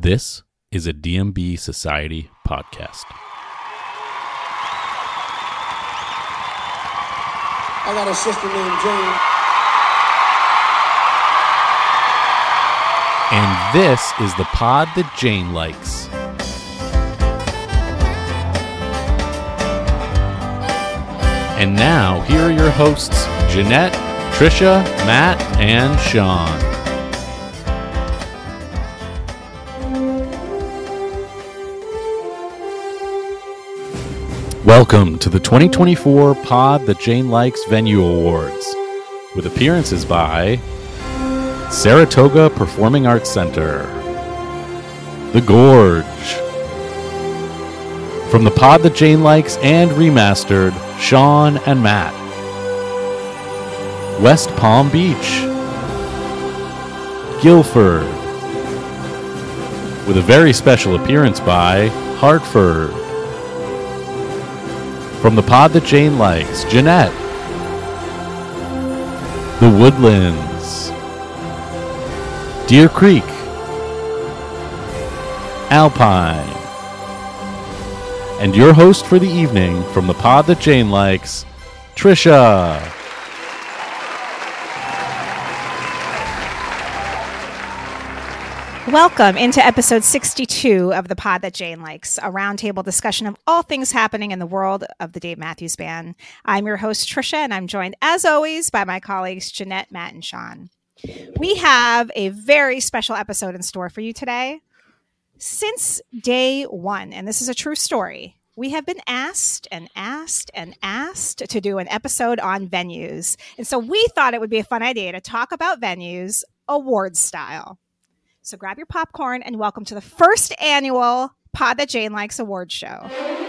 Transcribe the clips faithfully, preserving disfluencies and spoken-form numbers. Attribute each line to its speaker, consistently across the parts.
Speaker 1: This is a D M B Society podcast.
Speaker 2: I got a sister named Jane.
Speaker 1: And this is the pod that Jane likes. And now, here are your hosts, Jeanette, Trisha, Matt, and Sean. Welcome to the twenty twenty-four Pod That Jane Likes Venue Awards, with appearances by Saratoga Performing Arts Center, The Gorge, from the Pod That Jane Likes and Remastered, Sean and Matt, West Palm Beach, Guilford, with a very special appearance by Hartford. From the Pod That Jane Likes, Jeanette, The Woodlands, Deer Creek, Alpine, and your host for the evening from the Pod That Jane Likes, Trisha.
Speaker 3: Welcome into episode sixty-two of the Pod That Jane Likes, a roundtable discussion of all things happening in the world of the Dave Matthews Band. I'm your host, Trisha, and I'm joined, as always, by my colleagues, Jeanette, Matt, and Sean. We have a very special episode in store for you today. Since day one, and this is a true story, we have been asked and asked and asked to do an episode on venues. And so we thought it would be a fun idea to talk about venues award style. So grab your popcorn and welcome to the first annual Pod That Jane Likes award show.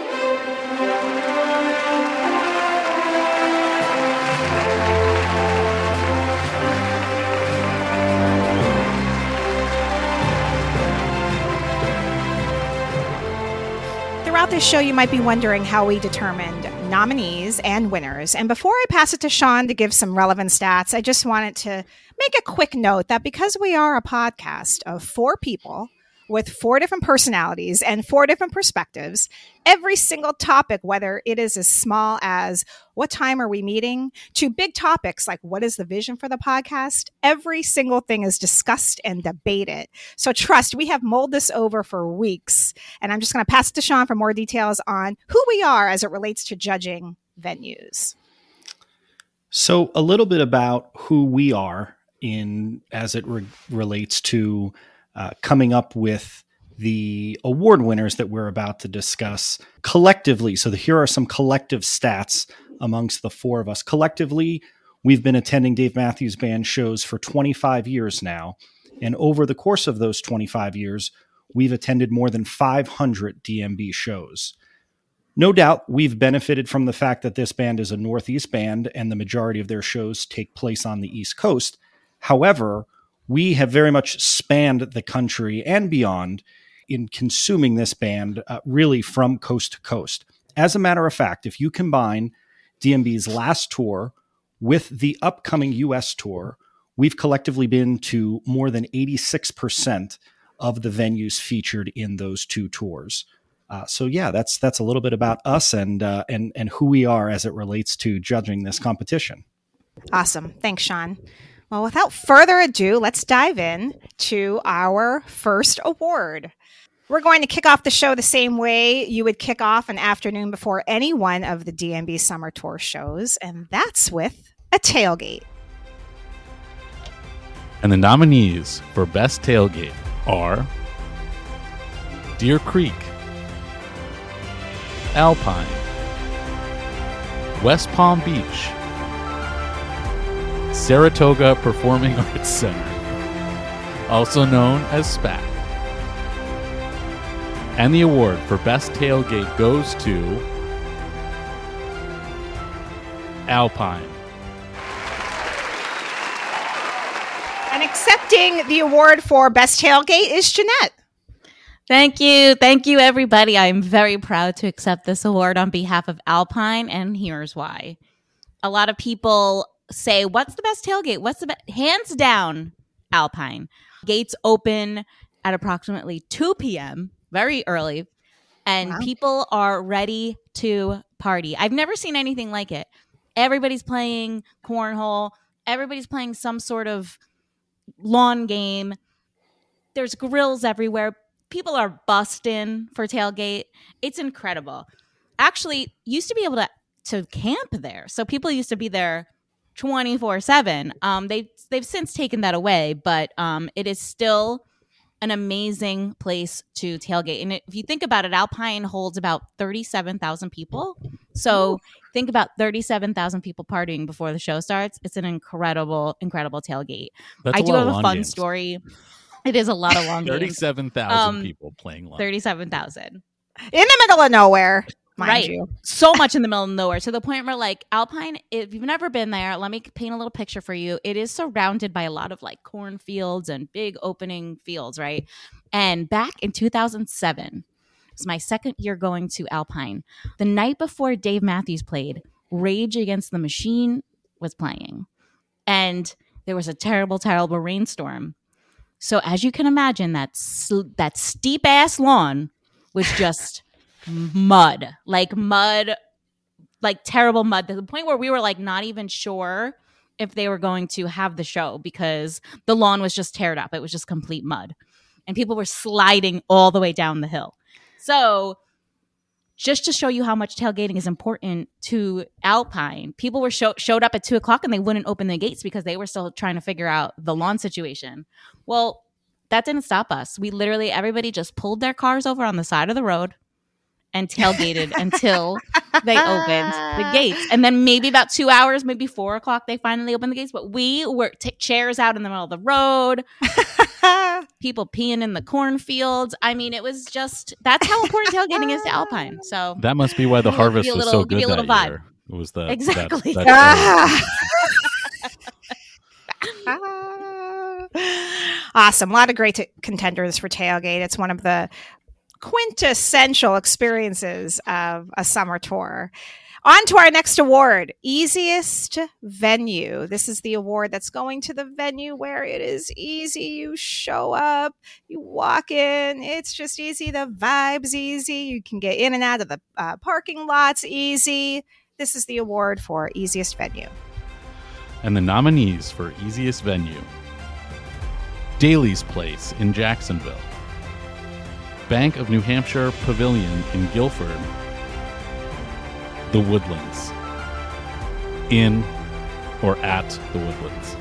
Speaker 3: Throughout this show, you might be wondering how we determined nominees and winners. And before I pass it to Sean to give some relevant stats, I just wanted to make a quick note that because we are a podcast of four people with four different personalities and four different perspectives, every single topic, whether it is as small as what time are we meeting to big topics like what is the vision for the podcast, every single thing is discussed and debated. So trust, we have mulled this over for weeks. And I'm just going to pass it to Sean for more details on who we are as it relates to judging venues.
Speaker 4: So a little bit about who we are in as it re- relates to uh, coming up with the award winners that we're about to discuss collectively. So the, here are some collective stats amongst the four of us. Collectively, we've been attending Dave Matthews Band shows for twenty-five years now. And over the course of those twenty-five years, we've attended more than five hundred D M B shows. No doubt we've benefited from the fact that this band is a Northeast band and the majority of their shows take place on the East Coast. However, we have very much spanned the country and beyond in consuming this band uh, really from coast to coast. As a matter of fact, if you combine D M B's last tour with the upcoming U S tour, we've collectively been to more than eighty-six percent of the venues featured in those two tours. Uh, so yeah, that's that's a little bit about us and uh, and and who we are as it relates to judging this competition.
Speaker 3: Awesome. Thanks, Sean. Well, without further ado, let's dive in to our first award. We're going to kick off the show the same way you would kick off an afternoon before any one of the D M B Summer Tour shows, and that's with a tailgate.
Speaker 1: And the nominees for Best Tailgate are Deer Creek, Alpine, West Palm Beach, Saratoga Performing Arts Center, also known as SPAC. And the award for Best Tailgate goes to Alpine.
Speaker 3: And accepting the award for Best Tailgate is Jeanette.
Speaker 5: Thank you. Thank you, everybody. I'm very proud to accept this award on behalf of Alpine, and here's why. A lot of people say, what's the best tailgate? What's the best? Hands down, Alpine. Gates open at approximately two p.m., very early, and
Speaker 3: Wow.
Speaker 5: people are ready to party. I've never seen anything like it. Everybody's playing cornhole. Everybody's playing some sort of lawn game. There's grills everywhere. People are busting for tailgate. It's incredible. Actually, used to be able to, to camp there. So people used to be there twenty-four seven. Um, they, they've since taken that away, but um, it is still an amazing place to tailgate. And if you think about it, Alpine holds about thirty-seven thousand people. So think about thirty-seven thousand people partying before the show starts. It's an incredible, incredible tailgate.
Speaker 1: That's
Speaker 5: I
Speaker 1: a
Speaker 5: do
Speaker 1: lot
Speaker 5: have
Speaker 1: of
Speaker 5: a
Speaker 1: lawn
Speaker 5: fun
Speaker 1: games.
Speaker 5: story. It is a lot of long games.
Speaker 1: thirty-seven thousand
Speaker 5: Um,
Speaker 1: people playing lawn.
Speaker 5: thirty-seven thousand.
Speaker 3: In the middle of nowhere, mind
Speaker 5: Right.
Speaker 3: you.
Speaker 5: So much in the middle of nowhere, to the point where, like, Alpine, if you've never been there, let me paint a little picture for you. It is surrounded by a lot of like cornfields and big opening fields, right? And back in two thousand seven, it was my second year going to Alpine. The night before Dave Matthews played, Rage Against the Machine was playing. And there was a terrible, terrible rainstorm. So as you can imagine, that sl- that steep ass lawn was just mud, like mud, like terrible mud, to the point where we were like not even sure if they were going to have the show because the lawn was just teared up. It was just complete mud, and people were sliding all the way down the hill. So just to show you how much tailgating is important to Alpine, people were show- showed up at two o'clock and they wouldn't open the gates because they were still trying to figure out the lawn situation. Well, that didn't stop us. We literally, everybody just pulled their cars over on the side of the road and tailgated until they opened the gates. And then maybe about two hours, maybe four o'clock, they finally opened the gates. But we were t- chairs out in the middle of the road, people peeing in the cornfields. I mean, it was just, that's how important tailgating is to Alpine. So
Speaker 1: That must be why the
Speaker 5: Give you a
Speaker 1: harvest was
Speaker 5: little-
Speaker 1: so
Speaker 5: give you
Speaker 1: good
Speaker 5: a
Speaker 1: that
Speaker 5: little vibe.
Speaker 1: year. It was the
Speaker 5: Exactly.
Speaker 1: That, that,
Speaker 3: Awesome. A lot of great t- contenders for tailgate. It's one of the quintessential experiences of a summer tour. On to our next award, easiest venue. This is the award that's going to the venue where it is easy. You show up, you walk in, it's just easy. The vibe's easy. You can get in and out of the uh, parking lots easy. This is the award for easiest venue.
Speaker 1: and the nominees for easiest venue: Daly's Place in Jacksonville, Bank of New Hampshire Pavilion in Guilford, The Woodlands, in or at The Woodlands.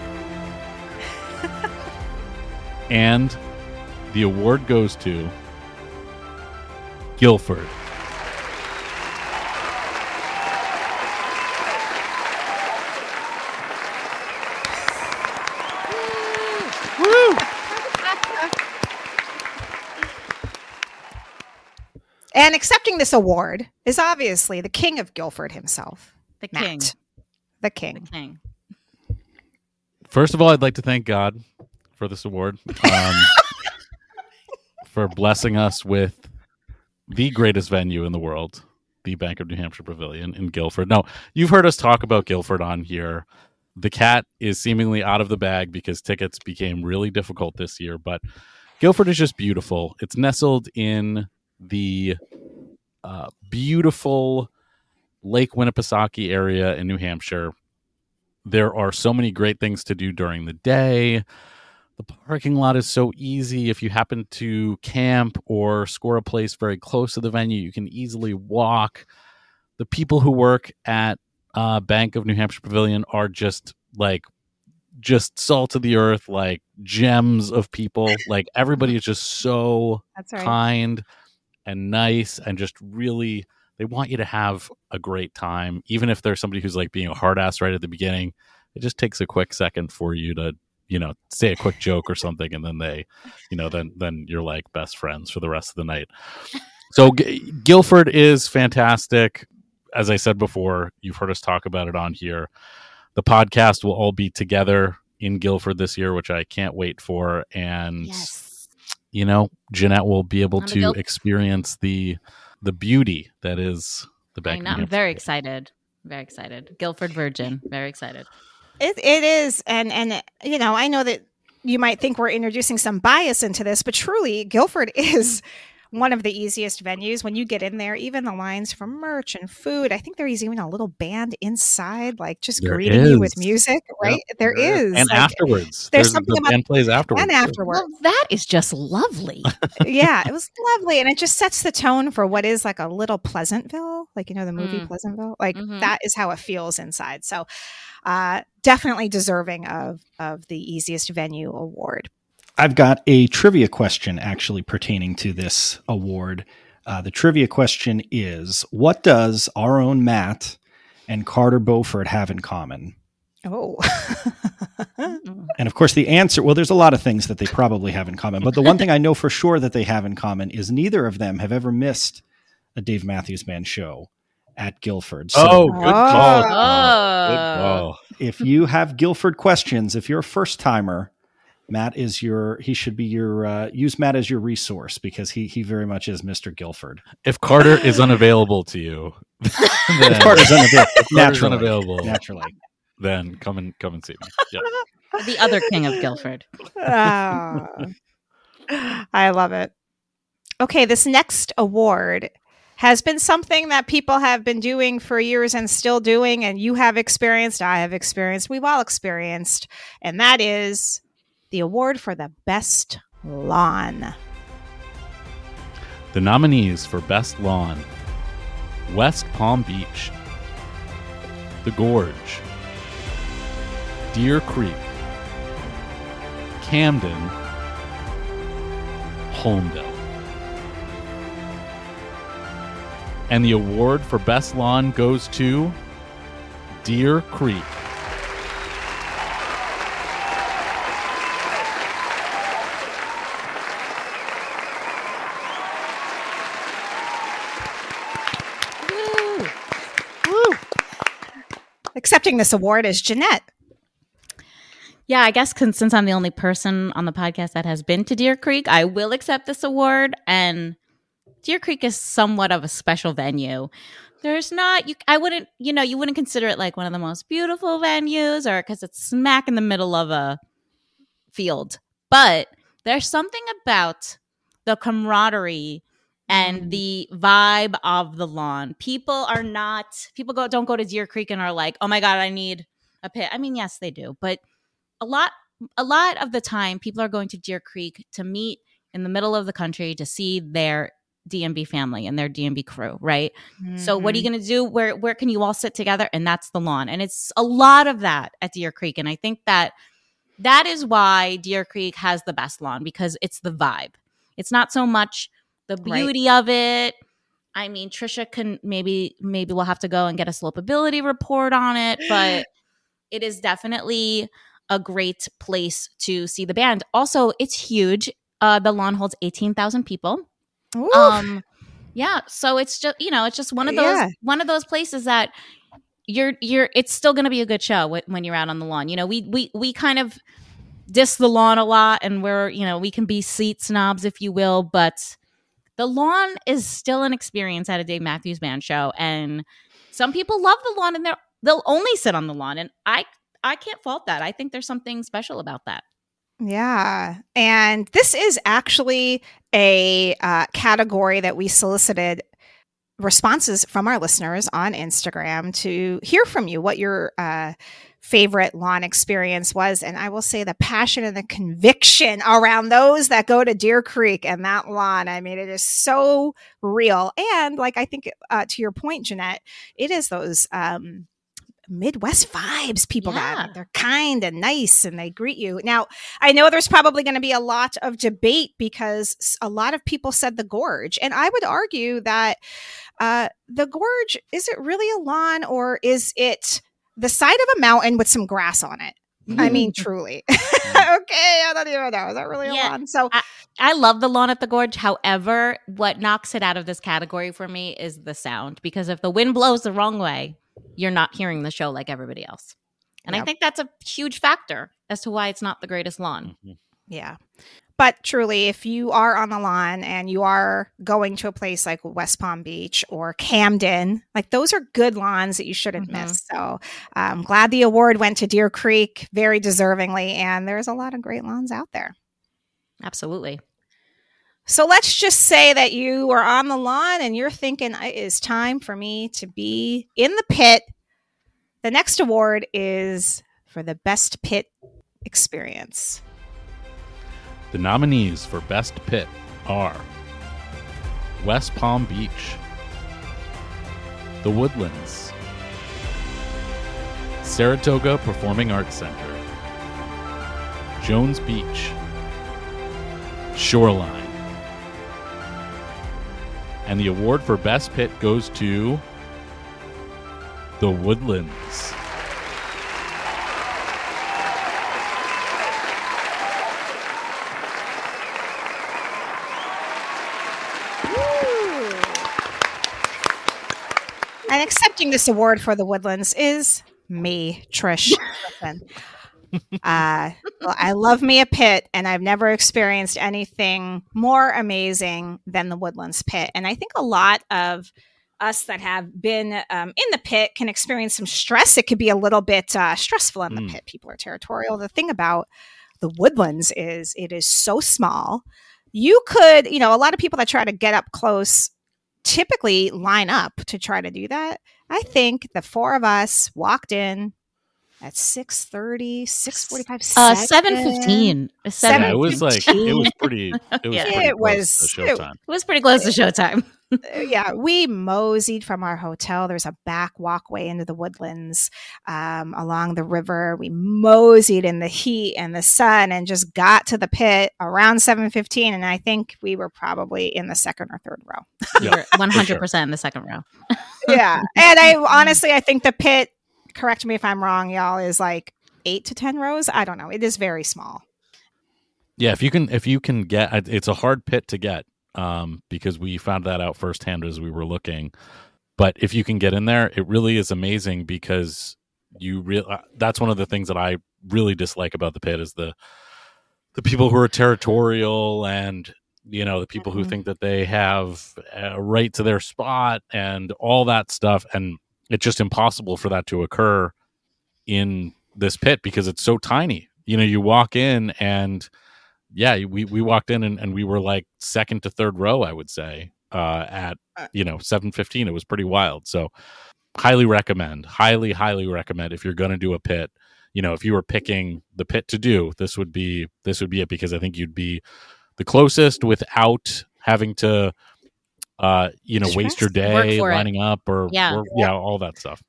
Speaker 1: And the award goes to Guilford.
Speaker 3: And accepting this award is obviously the king of Guilford himself,
Speaker 5: the
Speaker 3: Matt.
Speaker 5: king.
Speaker 3: The
Speaker 5: The
Speaker 3: king.
Speaker 5: king.
Speaker 1: First of all, I'd like to thank God for this award, um, for blessing us with the greatest venue in the world, the Bank of New Hampshire Pavilion in Guilford. Now, you've heard us talk about Guilford on here. The cat is seemingly out of the bag because tickets became really difficult this year, but Guilford is just beautiful. It's nestled in the uh, beautiful Lake Winnipesaukee area in New Hampshire. There are so many great things to do during the day. The parking lot is so easy. If you happen to camp or score a place very close to the venue, you can easily walk. The people who work at uh, Bank of New Hampshire Pavilion are just like, just salt of the earth, like gems of people. Like everybody is just so
Speaker 3: That's right.
Speaker 1: kind and nice and just really, they want you to have a great time. Even if there's somebody who's like being a hard ass right at the beginning, it just takes a quick second for you to, you know, say a quick joke or something. And then they, you know, then, then you're like best friends for the rest of the night. So G- Guilford is fantastic. As I said before, you've heard us talk about it on here. The podcast will all be together in Guilford this year, which I can't wait for. And,
Speaker 5: Yes.
Speaker 1: you know, Jeanette will be able
Speaker 5: I'm a
Speaker 1: to
Speaker 5: Guilf-
Speaker 1: experience the the beauty that is the
Speaker 5: I
Speaker 1: Bank of
Speaker 5: know.
Speaker 1: New
Speaker 5: I'm
Speaker 1: Hampshire.
Speaker 5: very excited. Very excited. Guilford Virgin. Very excited.
Speaker 3: It, it is. And, and, you know, I know that you might think we're introducing some bias into this, but truly, Guilford is one of the easiest venues. When you get in there, even the lines for merch and food, I think there is even a little band inside, like just
Speaker 1: There
Speaker 3: greeting
Speaker 1: is.
Speaker 3: you with music, right?
Speaker 1: Yep,
Speaker 3: there is.
Speaker 1: And
Speaker 3: Like,
Speaker 1: afterwards.
Speaker 3: there's
Speaker 1: There's
Speaker 3: something
Speaker 1: the
Speaker 3: about-
Speaker 1: band plays afterwards.
Speaker 3: and
Speaker 1: too.
Speaker 3: afterwards.
Speaker 5: Well, that is just lovely.
Speaker 3: Yeah, it was lovely. And it just sets the tone for what is like a little Pleasantville, like, you know, the movie
Speaker 5: Mm.
Speaker 3: Pleasantville. Like
Speaker 5: Mhm.
Speaker 3: that is how it feels inside. So uh, definitely deserving of, of the easiest venue award.
Speaker 4: I've got a trivia question actually pertaining to this award. Uh, the trivia question is, what does our own Matt and Carter Beauford have in common?
Speaker 3: Oh.
Speaker 5: Mm.
Speaker 4: And of course, the answer, well, there's a lot of things that they probably have in common, but the one thing I know for sure that they have in common is neither of them have ever missed a Dave Matthews Band show at Guilford. So
Speaker 1: Oh, good call.
Speaker 3: Oh.
Speaker 1: Good call.
Speaker 4: if you have Guilford questions, if you're a first timer, Matt is your, he should be your, uh, use Matt as your resource because he, he very much is Mister Guilford.
Speaker 1: If Carter is unavailable to you, then,
Speaker 4: If Carter's unavailable,
Speaker 1: Carter's
Speaker 4: naturally,
Speaker 1: unavailable,
Speaker 4: naturally.
Speaker 1: then come and come and see me. Yeah.
Speaker 5: The other king of Guilford.
Speaker 3: Ah. I love it. Okay, this next award has been something that people have been doing for years and still doing, and you have experienced, I have experienced, we've all experienced, and that is the award for the best lawn.
Speaker 1: The nominees for Best Lawn: West Palm Beach, The Gorge, Deer Creek, Camden, Holmdel. And the award for Best Lawn goes to Deer Creek.
Speaker 5: Woo.
Speaker 3: Accepting this award is Jeanette.
Speaker 5: Yeah, I guess 'cause since I'm the only person on the podcast that has been to Deer Creek, I will accept this award. And Deer Creek is somewhat of a special venue. There's not, you, I wouldn't, you know, you wouldn't consider it like one of the most beautiful venues or because it's smack in the middle of a field. But there's something about the camaraderie and the vibe of the lawn. People are not, people go don't go to Deer Creek and are like, oh my God, I need a pit. I mean, yes, they do. But a lot, a lot of the time, people are going to Deer Creek to meet in the middle of the country to see their D M B family and their D M B crew, right? So what are you going to do? Where where can you all sit together? And that's the lawn. And it's a lot of that at Deer Creek. And I think that that is why Deer Creek has the best lawn, because it's the vibe. It's not so much the beauty of it. I mean, Trisha can maybe, maybe we'll have to go and get a slopability report on it, but it is definitely a great place to see the band. Also, it's huge. Uh, the lawn holds eighteen thousand people.
Speaker 3: Ooh.
Speaker 5: Um, yeah. So it's just, you know, it's just one of those,
Speaker 3: Yeah.
Speaker 5: one of those places that you're, you're, it's still going to be a good show w- when you're out on the lawn. You know, we, we, we kind of diss the lawn a lot, and we're, you know, we can be seat snobs, if you will, but the lawn is still an experience at a Dave Matthews Band show. And some people love the lawn and they're, they'll only sit on the lawn. And I, I can't fault that. I think there's something special about that.
Speaker 3: Yeah. And this is actually a uh, category that we solicited responses from our listeners on Instagram to hear from you what your uh, favorite lawn experience was. And I will say the passion and the conviction around those that go to Deer Creek and that lawn. I mean, it is so real. And like, I think uh, to your point, Jeanette, it is those um, Midwest vibes people
Speaker 5: Yeah.
Speaker 3: got. They're kind and nice and they greet you. Now, I know there's probably going to be a lot of debate because s- a lot of people said the Gorge. And I would argue that uh, the Gorge, is it really a lawn or is it the side of a mountain with some grass on it? I mean, truly. Okay, I don't even know. Is that really a
Speaker 5: Yeah.
Speaker 3: lawn? So,
Speaker 5: I love the lawn at the Gorge. However, what knocks it out of this category for me is the sound, because if the wind blows the wrong way, you're not hearing the show like everybody else. And I
Speaker 3: Yep.
Speaker 5: think that's a huge factor as to why it's not the greatest lawn.
Speaker 3: Yeah. But truly, if you are on the lawn and you are going to a place like West Palm Beach or Camden, like those are good lawns that you shouldn't
Speaker 5: Mhm.
Speaker 3: miss. So I'm glad the award went to Deer Creek very deservingly. And there's a lot of great lawns out there.
Speaker 5: Absolutely.
Speaker 3: So let's just say that you are on the lawn and you're thinking it is time for me to be in the pit. The next award is for the best pit experience.
Speaker 1: The nominees for Best Pit are West Palm Beach, The Woodlands, Saratoga Performing Arts Center, Jones Beach, Shoreline. And the award for Best Pit goes to The Woodlands.
Speaker 3: And accepting this award for the Woodlands is me, Trish. Griffin. uh, well, I love me a pit, and I've never experienced anything more amazing than the Woodlands pit. And I think a lot of us that have been um, in the pit can experience some stress. It could be a little bit uh, stressful in the
Speaker 1: Mm.
Speaker 3: pit. People are territorial. The thing about the Woodlands is it is so small. You could, you know, a lot of people that try to get up close typically line up to try to do that. I think the four of us walked in at six thirty, six forty-five,
Speaker 5: Uh, seven fifteen.
Speaker 3: Seven
Speaker 1: Yeah, it was like it was pretty. It was
Speaker 5: Yeah.
Speaker 1: pretty
Speaker 3: It
Speaker 1: close
Speaker 3: was-
Speaker 1: to
Speaker 3: it-
Speaker 1: showtime.
Speaker 5: It was pretty close to showtime.
Speaker 3: Yeah, we moseyed from our hotel. There's a back walkway into the Woodlands um, along the river. We moseyed in the heat and the sun and just got to the pit around seven fifteen. And I think we were probably in the second or third row.
Speaker 5: You
Speaker 1: Yeah,
Speaker 5: were one hundred percent in the second row.
Speaker 3: Yeah. And I honestly, I think the pit, correct me if I'm wrong, y'all, is like eight to ten rows. I don't know. It is very small.
Speaker 1: Yeah, if you can, if you can get, it's a hard pit to get um, because we found that out firsthand as we were looking. But if you can get in there, it really is amazing because you real. Uh, that's one of the things that I really dislike about the pit is the the people who are territorial and you know the people who
Speaker 3: Mhm.
Speaker 1: think that they have a right to their spot and all that stuff, and it's just impossible for that to occur in this pit because it's so tiny. You know, you walk in and yeah, we, we walked in and, and we were like second to third row, I would say, uh, at, you know, seven fifteen. It was pretty wild. So highly recommend, highly, highly recommend if you're going to do a pit, you know, if you were picking the pit to do, this would be, this would be it because I think you'd be the closest without having to, uh, you know, waste your
Speaker 5: Work
Speaker 1: day
Speaker 5: for it.
Speaker 1: lining up or,
Speaker 5: Yeah.
Speaker 1: or, yeah, all that stuff.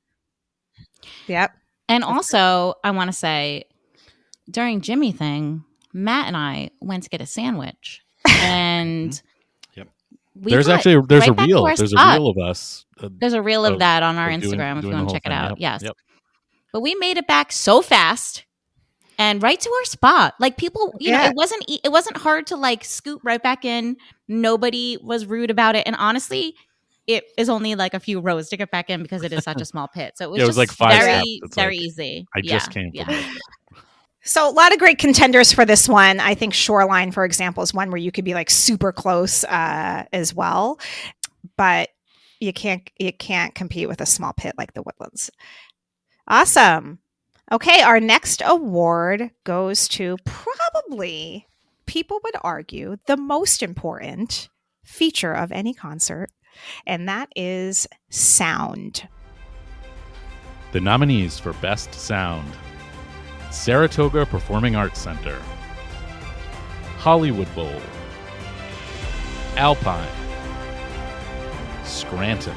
Speaker 3: Yep.
Speaker 5: And also, I want to say, during Jimmy thing, Matt and I went to get a sandwich, and
Speaker 4: Yep.
Speaker 5: we
Speaker 1: There's
Speaker 5: got
Speaker 1: actually, there's
Speaker 5: right
Speaker 1: a
Speaker 5: back to
Speaker 1: reel,
Speaker 5: our
Speaker 1: there's a
Speaker 5: spot.
Speaker 1: reel of us. Uh,
Speaker 5: There's a reel of
Speaker 1: of-
Speaker 5: that on our
Speaker 1: of doing-
Speaker 5: Instagram if
Speaker 1: doing
Speaker 5: you
Speaker 1: the
Speaker 5: want to
Speaker 1: whole
Speaker 5: check it
Speaker 1: thing.
Speaker 5: out.
Speaker 1: Yep.
Speaker 5: Yes.
Speaker 1: Yep.
Speaker 5: But we made it back so fast and right to our spot. Like people, you know,
Speaker 3: Yeah.
Speaker 5: it wasn't e- it wasn't hard to like scoot right back in. Nobody was rude about it. And honestly, it is only like a few rows to get back in because it is such a small pit. So it was,
Speaker 1: Yeah, it was
Speaker 5: just
Speaker 1: like five
Speaker 5: very,
Speaker 1: steps. It's
Speaker 5: very
Speaker 1: like,
Speaker 5: easy.
Speaker 1: I just
Speaker 5: Yeah,
Speaker 1: came
Speaker 5: yeah.
Speaker 1: from it.
Speaker 3: So a lot of great contenders for this one. I think Shoreline, for example, is one where you could be like super close uh, as well, but you can't you can't compete with a small pit like the Woodlands. Awesome. Okay, our next award goes to probably people would argue the most important feature of any concert, and that is sound.
Speaker 1: The nominees for Best Sound: Saratoga Performing Arts Center, Hollywood Bowl, Alpine, Scranton.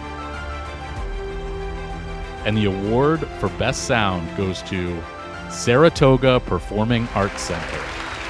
Speaker 1: And the award for Best Sound goes to Saratoga Performing Arts Center.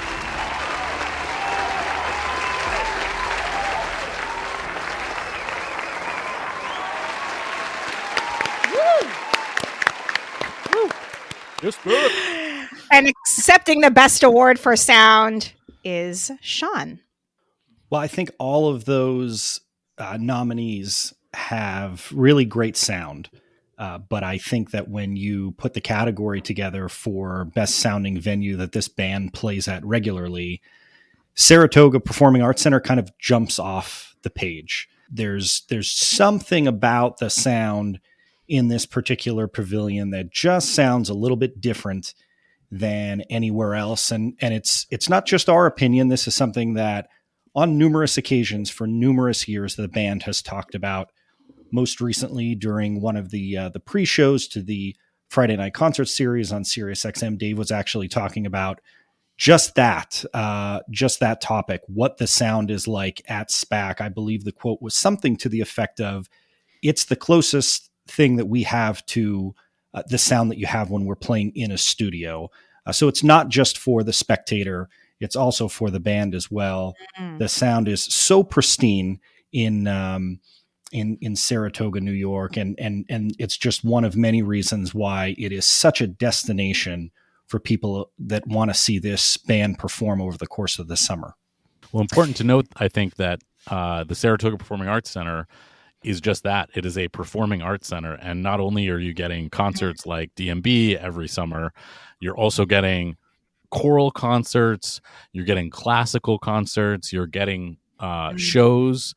Speaker 1: Yes, sir.
Speaker 3: And accepting the best award for sound is Sean.
Speaker 4: Well, I think all of those uh, nominees have really great sound. Uh, but I think that when you put the category together for best sounding venue that this band plays at regularly, Saratoga Performing Arts Center kind of jumps off the page. There's there's something about the sound in this particular pavilion that just sounds a little bit different than anywhere else. And and it's it's not just our opinion. This is something that on numerous occasions for numerous years the band has talked about. Most recently during one of the uh, the pre-shows to the Friday Night Concert series on Sirius X M, Dave was actually talking about just that, uh, just that topic, what the sound is like at SPAC. I believe the quote was something to the effect of, it's the closest thing that we have to uh, the sound that you have when we're playing in a studio. Uh, so it's not just for the spectator, it's also for the band as well. Mm-hmm. The sound is so pristine in um, in in Saratoga, New York, and and and it's just one of many reasons why it is such a destination for people that want to see this band perform over the course of the summer.
Speaker 1: Well, important to note, I think, that uh, the Saratoga Performing Arts Center is just that. It is a performing arts center, and not only are you getting concerts like D M B every summer, you're also getting choral concerts, you're getting classical concerts, you're getting uh, mm-hmm. shows,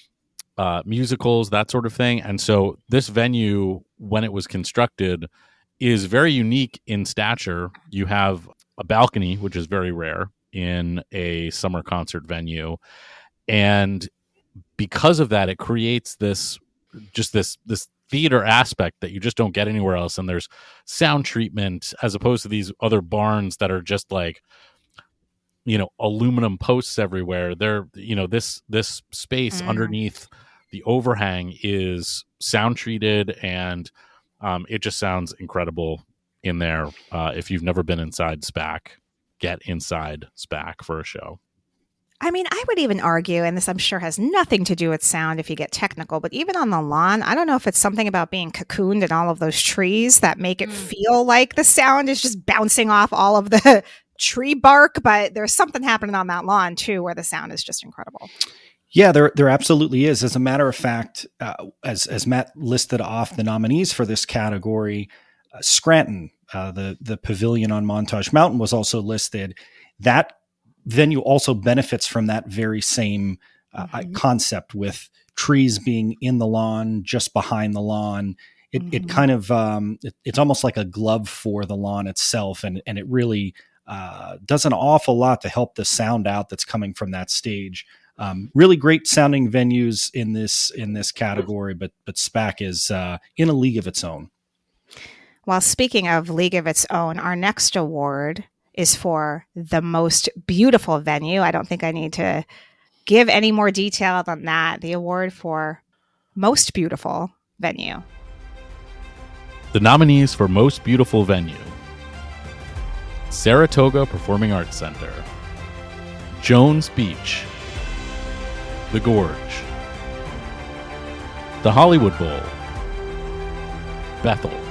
Speaker 1: Uh, musicals, that sort of thing. And so this venue, when it was constructed, is very unique in stature. You have a balcony, which is very rare in a summer concert venue. And because of that, it creates this, just this, this theater aspect that you just don't get anywhere else. And there's sound treatment as opposed to these other barns that are just like, you know, aluminum posts everywhere. They're, you know, this, this space mm. underneath the overhang is sound treated, and um, it just sounds incredible in there. Uh, if you've never been inside SPAC, get inside SPAC for a show.
Speaker 3: I mean, I would even argue, and this I'm sure has nothing to do with sound if you get technical, but even on the lawn, I don't know if it's something about being cocooned in all of those trees that make it mm. feel like the sound is just bouncing off all of the tree bark, but there's something happening on that lawn too where the sound is just incredible.
Speaker 4: Yeah, there there absolutely is. As a matter of fact, uh, as as Matt listed off the nominees for this category, uh, Scranton, uh, the the pavilion on Montage Mountain, was also listed. That venue also benefits from that very same uh, mm-hmm. concept, with trees being in the lawn, just behind the lawn. It mm-hmm. it kind of um, it, it's almost like a glove for the lawn itself, and and it really uh, does an awful lot to help the sound out that's coming from that stage. Um, really great sounding venues in this in this category, but but SPAC is uh, in a league of its own.
Speaker 3: Well, speaking of league of its own, our next award is for the most beautiful venue. I don't think I need to give any more detail than that. The award for most beautiful venue.
Speaker 1: The nominees for most beautiful venue: Saratoga Performing Arts Center, Jones Beach, The Gorge, the Hollywood Bowl, Bethel.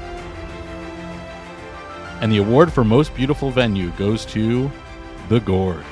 Speaker 1: And the award for most beautiful venue goes to The Gorge.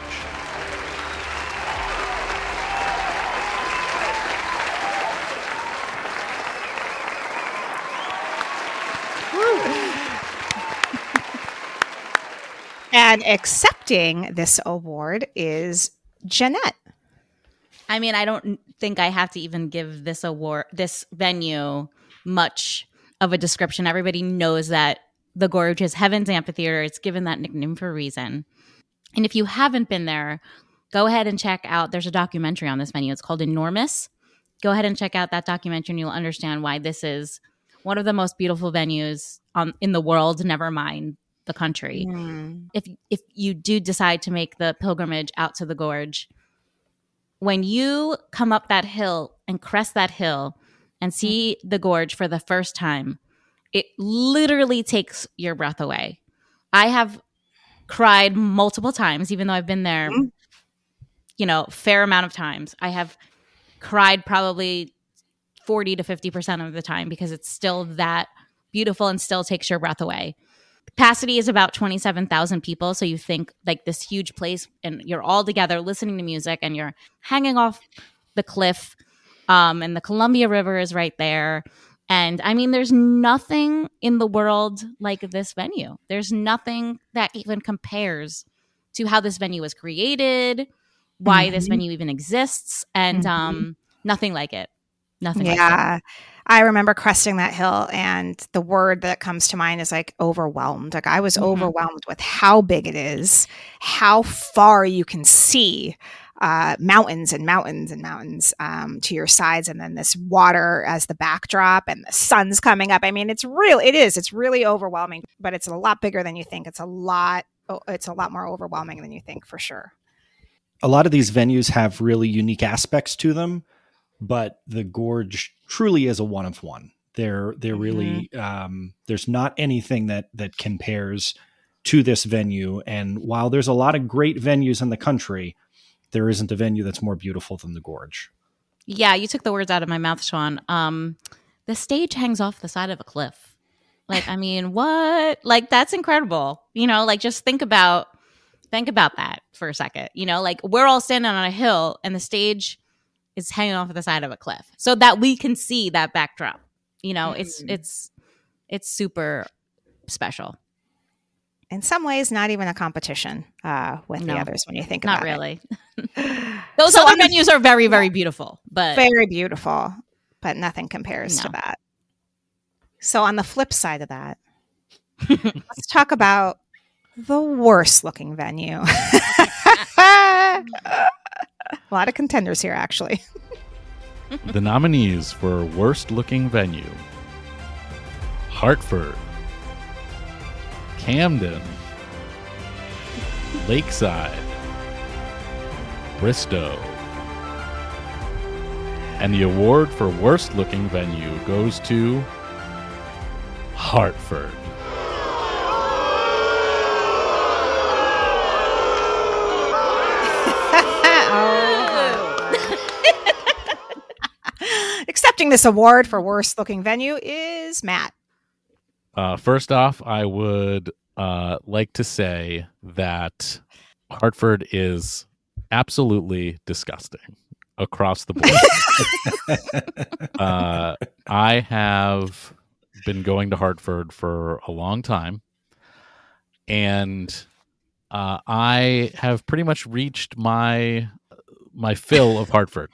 Speaker 3: And accepting this award is Jeanette.
Speaker 5: I mean, I don't think I have to even give this award, this venue, much of a description. Everybody knows that the Gorge is Heaven's Amphitheater. It's given that nickname for a reason. And if you haven't been there, go ahead and check out, there's a documentary on this venue. It's called Enormous. Go ahead and check out that documentary and you'll understand why this is one of the most beautiful venues um, in the world, never mind the country. Mm. If if you do decide to make the pilgrimage out to the Gorge, when you come up that hill and crest that hill and see the Gorge for the first time, it literally takes your breath away. I have cried multiple times, even though I've been there, mm. you know, fair amount of times. I have cried probably forty to fifty percent of the time because it's still that beautiful and still takes your breath away. Capacity is about twenty-seven thousand people. So you think like this huge place and you're all together listening to music and you're hanging off the cliff um, and the Columbia River is right there. And I mean, there's nothing in the world like this venue. There's nothing that even compares to how this venue was created, why mm-hmm. this venue even exists, and mm-hmm. um, nothing like it. Nothing
Speaker 3: yeah.
Speaker 5: like it.
Speaker 3: I remember cresting that hill, and the word that comes to mind is like overwhelmed. Like I was mm-hmm. overwhelmed with how big it is, how far you can see uh, mountains and mountains and mountains um, to your sides, and then this water as the backdrop, and the sun's coming up. I mean, it's real. It is. It's really overwhelming, but it's a lot bigger than you think. It's a lot. It's a lot more overwhelming than you think, for sure.
Speaker 4: A lot of these venues have really unique aspects to them, but the Gorge truly is a one of one. They're they're mm-hmm. really um, there's not anything that that compares to this venue. And while there's a lot of great venues in the country, there isn't a venue that's more beautiful than the Gorge.
Speaker 5: Yeah, you took the words out of my mouth, Sean. Um, the stage hangs off the side of a cliff. Like, I mean, what? Like, that's incredible. You know, like just think about think about that for a second. You know, like we're all standing on a hill and the stage is hanging off the side of a cliff so that we can see that backdrop. You know, mm-hmm. it's it's it's super special.
Speaker 3: In some ways, not even a competition uh, with no, the others when you think
Speaker 5: not
Speaker 3: about
Speaker 5: really.
Speaker 3: it.
Speaker 5: Not really. Those so other I'm, venues are very, very beautiful, but
Speaker 3: very beautiful, but nothing compares
Speaker 5: no.
Speaker 3: to that. So on the flip side of that, let's talk about the worst looking venue. A lot of contenders here, actually.
Speaker 1: The nominees for worst looking venue: Hartford, Camden, Lakeside, Bristow. And the award for worst looking venue goes to Hartford.
Speaker 3: Accepting this award for worst looking venue is Matt.
Speaker 1: Uh, first off, I would uh, like to say that Hartford is absolutely disgusting across the board. uh, I have been going to Hartford for a long time, and uh, I have pretty much reached my my fill of Hartford.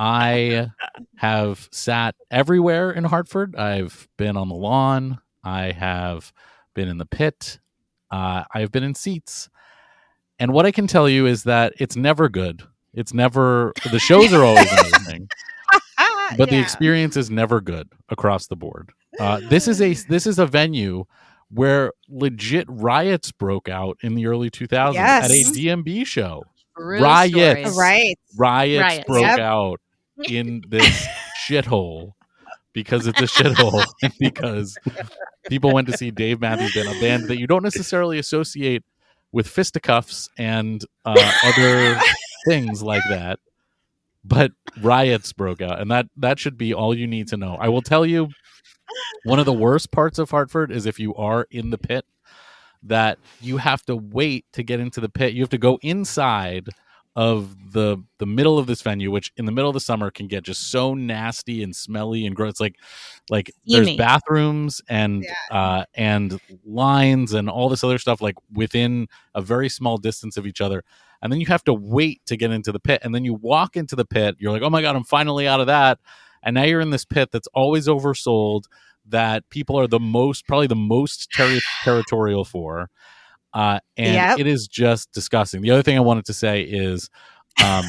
Speaker 1: I have sat everywhere in Hartford. I've been on the lawn. I have been in the pit. Uh, I've been in seats. And what I can tell you is that it's never good. It's never, the shows are always amazing, but yeah. the experience is never good across the board. Uh, this is a this is a venue where legit riots broke out in the early two thousands yes. at a D M B show.
Speaker 5: True
Speaker 1: riots,
Speaker 3: right?
Speaker 1: Riots, riots broke
Speaker 3: yep.
Speaker 1: out in this shithole because it's a shithole and because people went to see Dave Matthews Band, a band that you don't necessarily associate with fisticuffs and uh, other things like that. But riots broke out, and that that should be all you need to know. I will tell you, one of the worst parts of Hartford is if you are in the pit, that you have to wait to get into the pit. You have to go inside of the the middle of this venue, which in the middle of the summer can get just so nasty and smelly and gross. It's like like
Speaker 5: Steamy.
Speaker 1: There's bathrooms and
Speaker 3: yeah.
Speaker 1: uh, and lines and all this other stuff like within a very small distance of each other. And then you have to wait to get into the pit. And then you walk into the pit. You're like, oh my God, I'm finally out of that. And now you're in this pit that's always oversold, that people are the most, probably the most ter- territorial for. Uh, and
Speaker 3: yep.
Speaker 1: it is just disgusting. The other thing I wanted to say is um,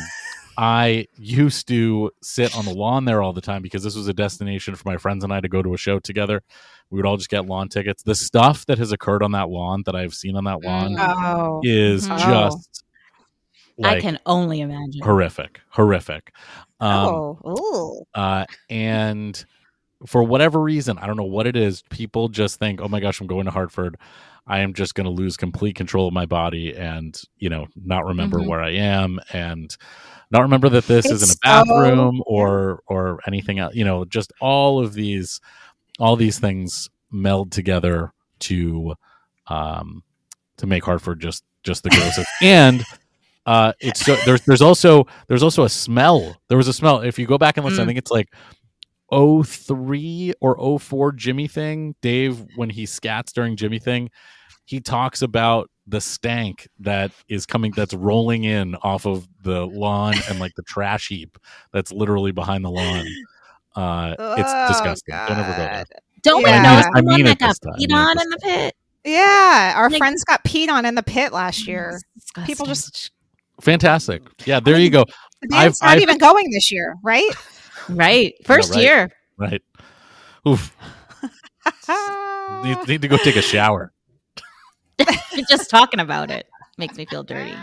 Speaker 1: I used to sit on the lawn there all the time because this was a destination for my friends and I to go to a show together. We would all just get lawn tickets. The stuff that has occurred on that lawn, that I've seen on that lawn,
Speaker 3: oh.
Speaker 1: is
Speaker 3: oh.
Speaker 1: just... Like,
Speaker 5: I can only imagine.
Speaker 1: Horrific, horrific. Um,
Speaker 3: oh, ooh.
Speaker 1: Uh, and for whatever reason, I don't know what it is, people just think, oh my gosh, I'm going to Hartford. I am just going to lose complete control of my body and, you know, not remember
Speaker 5: mm-hmm.
Speaker 1: where I am and not remember that this
Speaker 3: it's
Speaker 1: isn't a bathroom
Speaker 3: so,
Speaker 1: or or anything else. You know, just all of these, all these things meld together to, um, to make Hartford just just the grossest. And Uh, it's so, there's there's also there's also a smell. There was a smell. If you go back and listen,
Speaker 5: mm.
Speaker 1: I think it's like oh three or oh four Jimmy thing, Dave, when he scats during Jimmy thing, he talks about the stank that is coming, that's rolling in off of the lawn and like the trash heap that's literally behind the lawn. Uh, it's
Speaker 3: Oh,
Speaker 1: disgusting. Don't ever go there.
Speaker 3: God.
Speaker 5: Don't
Speaker 3: Yeah.
Speaker 5: we know
Speaker 3: I
Speaker 5: someone
Speaker 1: mean it
Speaker 5: that got
Speaker 1: this time. I
Speaker 5: peed
Speaker 1: mean it
Speaker 5: on
Speaker 1: this
Speaker 5: in the pit?
Speaker 3: Yeah, our
Speaker 5: Like-
Speaker 3: friends got peed on in the pit last year.
Speaker 5: It's disgusting.
Speaker 3: People just
Speaker 1: Fantastic. Yeah, there you go.
Speaker 3: the band's
Speaker 1: I've-
Speaker 3: not
Speaker 1: I've-
Speaker 3: even going this year, right?
Speaker 5: right first
Speaker 1: right.
Speaker 5: year.
Speaker 1: Right. Oof. Need, need to go take a shower.
Speaker 5: Just talking about it makes me feel dirty.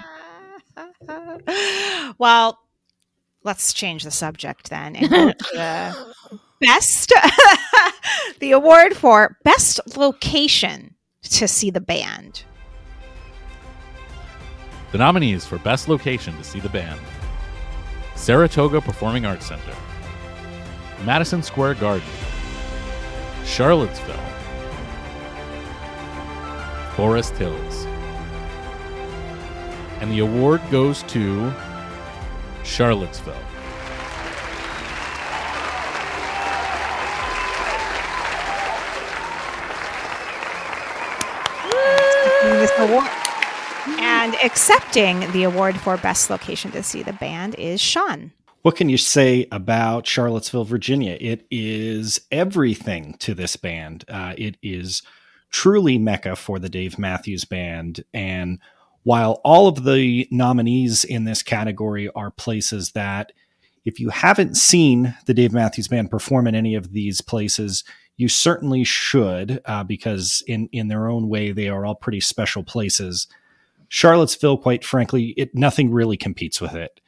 Speaker 3: Well, let's change the subject then and go to the best, the award for best location to see the band.
Speaker 1: The nominees for best location to see the band: Saratoga Performing Arts Center, Madison Square Garden, Charlottesville, Forest Hills. And the award goes to Charlottesville.
Speaker 3: This award. And accepting the award for best location to see the band is Sean.
Speaker 4: What can you say about Charlottesville, Virginia? It is everything to this band. Uh, it is truly Mecca for the Dave Matthews Band. And while all of the nominees in this category are places that, if you haven't seen the Dave Matthews Band perform in any of these places, you certainly should, uh, because in, in their own way, they are all pretty special places. Charlottesville, quite frankly, it nothing really competes with it.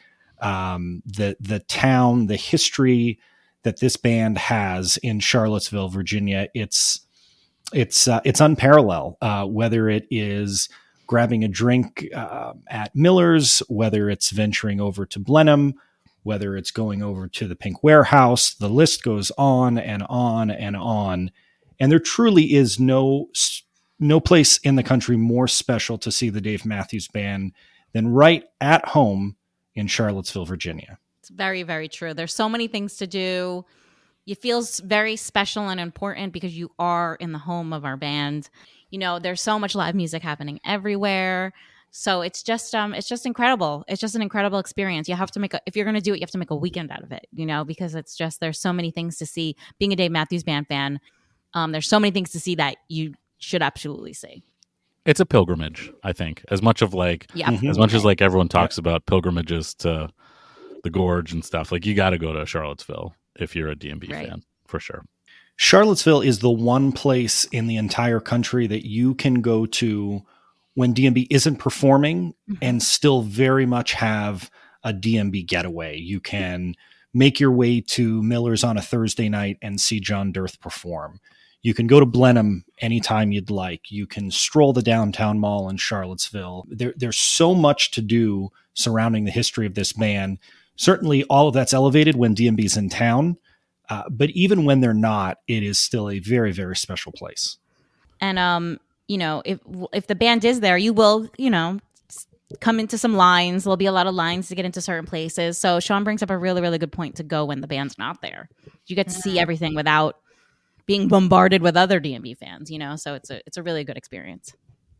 Speaker 4: Um, the the town, the history that this band has in Charlottesville, Virginia, it's it's uh, it's unparalleled. Uh, whether it is grabbing a drink uh, at Miller's, whether it's venturing over to Blenheim, whether it's going over to the Pink Warehouse, the list goes on and on and on. And there truly is no no place in the country more special to see the Dave Matthews Band than right at home in Charlottesville, Virginia.
Speaker 5: It's very, very true. There's so many things to do. It feels very special and important because you are in the home of our band. You know, there's so much live music happening everywhere. So it's just um it's just incredible. It's just an incredible experience. You have to make a if you're gonna do it, you have to make a weekend out of it, you know, because it's just there's so many things to see. Being a Dave Matthews Band fan, um, there's so many things to see that you should absolutely see.
Speaker 1: It's a pilgrimage, I think, as much of like
Speaker 5: Yeah.
Speaker 4: Mhm.
Speaker 1: as much as like everyone talks about pilgrimages to the Gorge and stuff. Like you got to go to Charlottesville if you're a D M B
Speaker 5: Right.
Speaker 1: fan, for sure.
Speaker 4: Charlottesville is the one place in the entire country that you can go to when D M B isn't performing
Speaker 5: Mhm.
Speaker 4: and still very much have a D M B getaway. You can make your way to Miller's on a Thursday night and see John Dirth perform. You can go to Blenheim anytime you'd like. You can stroll the downtown mall in Charlottesville. There, there's so much to do surrounding the history of this band. Certainly all of that's elevated when D M B's in town. Uh, but even when they're not, it is still a very, very special place.
Speaker 5: And um, you know, if if the band is there, you will, you know, s- come into some lines. There'll be a lot of lines to get into certain places. So Sean brings up a really, really good point to go when the band's not there. You get to see everything without being bombarded with other D M B fans, you know. So it's a it's a really good experience.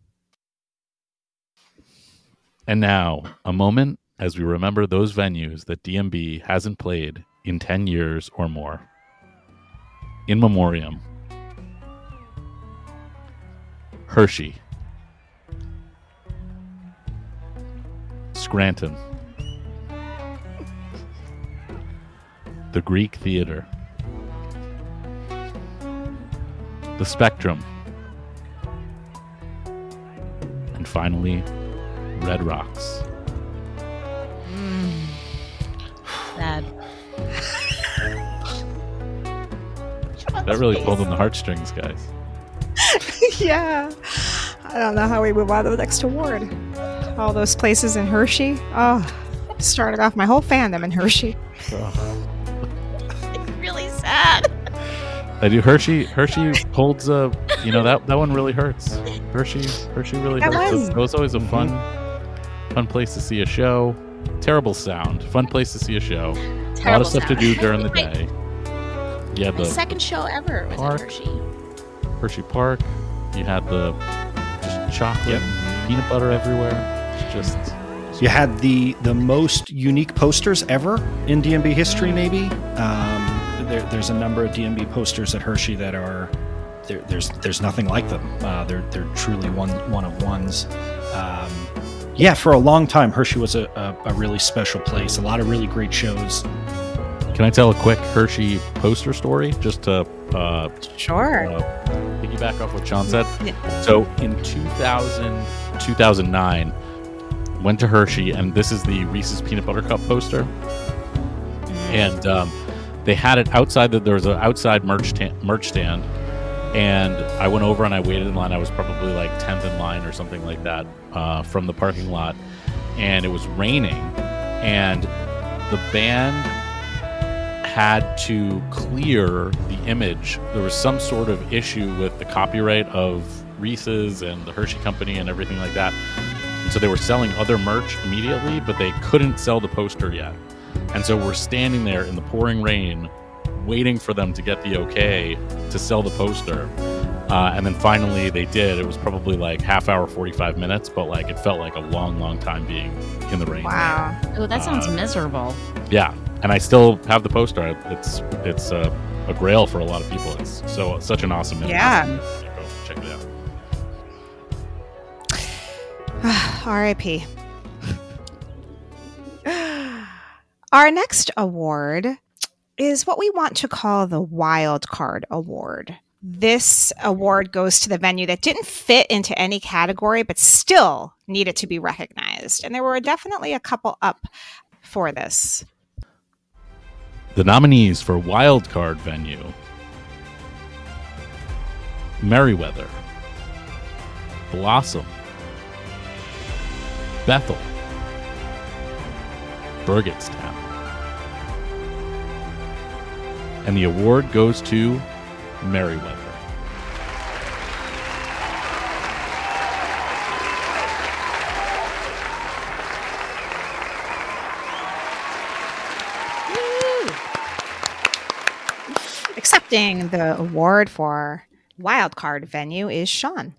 Speaker 1: And now, a moment as we remember those venues that D M B hasn't played in ten years or more. In memoriam. Hershey. Scranton. The Greek Theater. The Spectrum. And finally, Red Rocks.
Speaker 5: Sad.
Speaker 1: That really pulled on the heartstrings, guys.
Speaker 3: Yeah. I don't know how we move on to the next award. All those places in Hershey. Oh, started off my whole fandom in Hershey.
Speaker 5: Really sad.
Speaker 1: I do. Hershey. Hershey holds a. You know that that one really hurts. Hershey. Hershey really
Speaker 3: That
Speaker 1: hurts.
Speaker 3: was-
Speaker 1: It was always a fun, fun place to see a show. Terrible sound. Fun place to see a show. a lot
Speaker 5: Terrible
Speaker 1: of stuff
Speaker 5: sound.
Speaker 1: to do during the day. You had
Speaker 5: My
Speaker 1: the
Speaker 5: second show ever was
Speaker 1: Park.
Speaker 5: at Hershey.
Speaker 1: Hershey Park. You had the just chocolate,
Speaker 4: Yep.
Speaker 1: and peanut butter everywhere. It's just
Speaker 4: You had the the most unique posters ever in D M B history, maybe. Um, there, there's a number of D M B posters at Hershey that are there, there's there's nothing like them. Uh, they're they're truly one one of ones. Um, yeah, for a long time, Hershey was a, a, a really special place. A lot of really great shows.
Speaker 1: Can I tell a quick Hershey poster story just to uh,
Speaker 3: Sure.
Speaker 1: uh, piggyback off what Sean said?
Speaker 3: Yeah.
Speaker 1: So in two thousand, two thousand nine, went to Hershey, and this is the Reese's Peanut Butter Cup poster. And um, they had it outside. The, there was an outside merch, ta- merch stand, and I went over and I waited in line. I was probably like tenth in line or something like that uh, from the parking lot, and it was raining, and the band had to clear the image. There was some sort of issue with the copyright of Reese's and the Hershey Company and everything like that. And so they were selling other merch immediately, but they couldn't sell the poster yet. And so we're standing there in the pouring rain, waiting for them to get the okay to sell the poster. Uh, and then finally they did. It was probably like half hour, forty-five minutes, but like it felt like a long, long time being in the rain.
Speaker 3: Wow.
Speaker 5: Oh, that sounds
Speaker 1: Uh,
Speaker 5: miserable.
Speaker 1: Yeah, and I still have the poster. It's it's a, a grail for a lot of people. It's so such an awesome image.
Speaker 3: Yeah.
Speaker 1: Go check it out.
Speaker 3: R I P Our next award is what we want to call the Wild Card Award. This award goes to the venue that didn't fit into any category, but still needed to be recognized. And there were definitely a couple up for this.
Speaker 1: The nominees for Wild Card venue: Merriweather, Blossom, Bethel, Burgettstown. And the award goes to Merriweather.
Speaker 3: Accepting the award for Wild Card venue is Sean.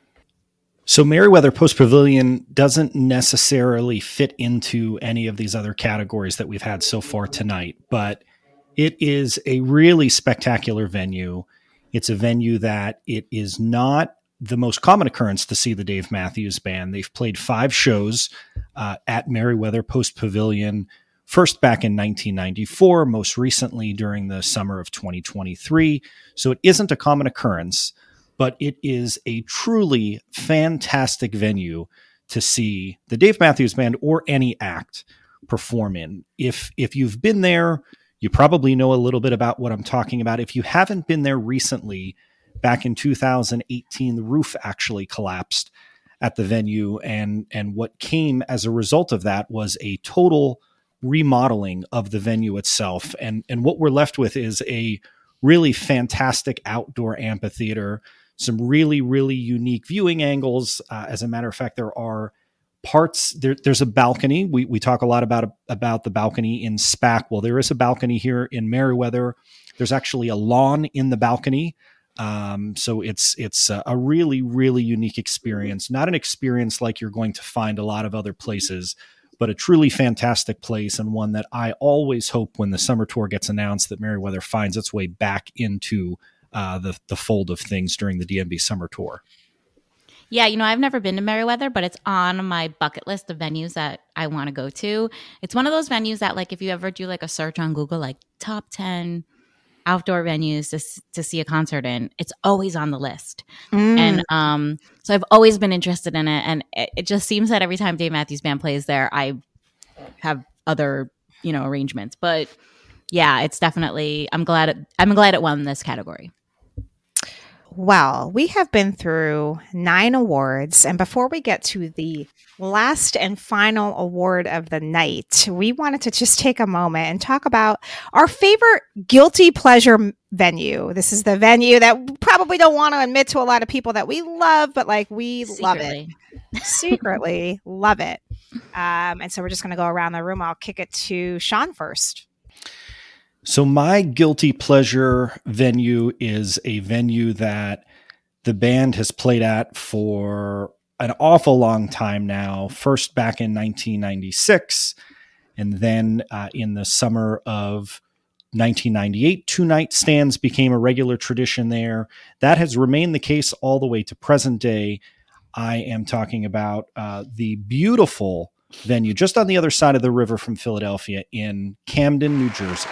Speaker 4: So Merriweather Post Pavilion doesn't necessarily fit into any of these other categories that we've had so far tonight, but it is a really spectacular venue. It's a venue that it is not the most common occurrence to see the Dave Matthews Band. They've played five shows uh, at Merriweather Post Pavilion, first back in nineteen ninety-four, most recently during the summer of twenty twenty-three. So it isn't a common occurrence, but it is a truly fantastic venue to see the Dave Matthews Band or any act perform in. If if you've been there, you probably know a little bit about what I'm talking about. If you haven't been there recently, back in two thousand eighteen, the roof actually collapsed at the venue, and and what came as a result of that was a total remodeling of the venue itself. And and what we're left with is a really fantastic outdoor amphitheater, some really, really unique viewing angles. Uh, as a matter of fact, there are parts, there, there's a balcony. We we talk a lot about, about the balcony in SPAC. Well, there is a balcony here in Merriweather. There's actually a lawn in the balcony. Um, so it's it's a, a really, really unique experience. Not an experience like you're going to find a lot of other places, but a truly fantastic place, and one that I always hope when the summer tour gets announced that Merriweather finds its way back into uh, the, the fold of things during the D M B summer tour.
Speaker 5: Yeah, you know, I've never been to Merriweather, but it's on my bucket list of venues that I want to go to. It's one of those venues that, like, if you ever do like a search on Google, like top ten outdoor venues to, to see a concert in, it's always on the list.
Speaker 3: Mm.
Speaker 5: And um, so I've always been interested in it. And it, it just seems that every time Dave Matthews Band plays there, I have other, you know, arrangements. But yeah, it's definitely, I'm glad it, I'm glad it won this category.
Speaker 3: Well, we have been through nine awards, and before we get to the last and final award of the night, we wanted to just take a moment and talk about our favorite guilty pleasure venue. This is the venue that we probably don't want to admit to a lot of people that we love, but like we
Speaker 5: Secretly.
Speaker 3: love it. Secretly love it. Um, and so we're just going to go around the room. I'll kick it to Sean first.
Speaker 4: So my guilty pleasure venue is a venue that the band has played at for an awful long time now. First back in nineteen ninety-six, and then uh, in the summer of nineteen ninety-eight, two night stands became a regular tradition there. That has remained the case all the way to present day. I am talking about uh, the beautiful venue just on the other side of the river from Philadelphia in Camden, New Jersey.